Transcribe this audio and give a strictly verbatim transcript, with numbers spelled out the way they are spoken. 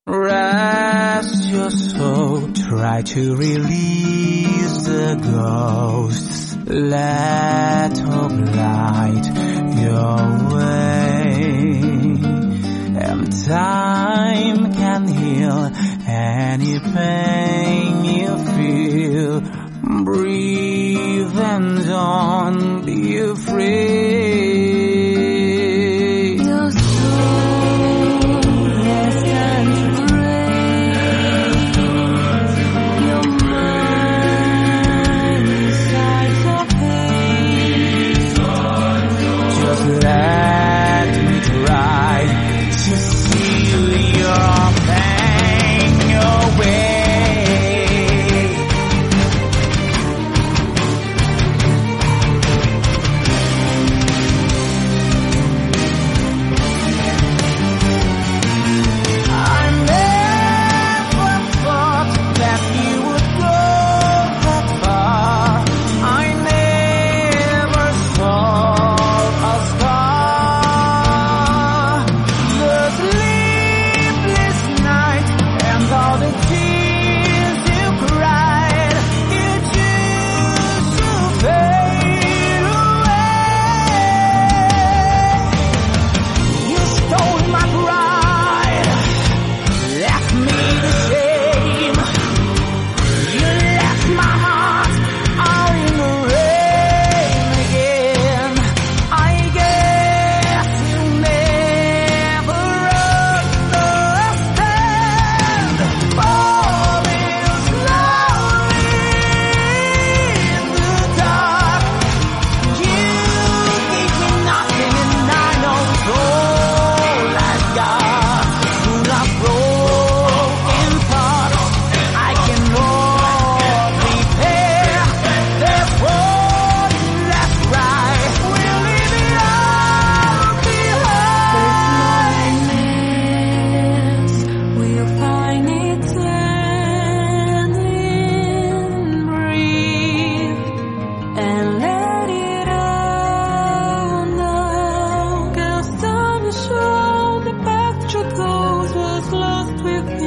Rest your soul, try to release the ghosts. Let hope light your way. And time can heal any pain you feel. Breathe and don't be afraid. Your soul rest and breathe. Your mind decides your pain. Just let me try to seal your pain away. With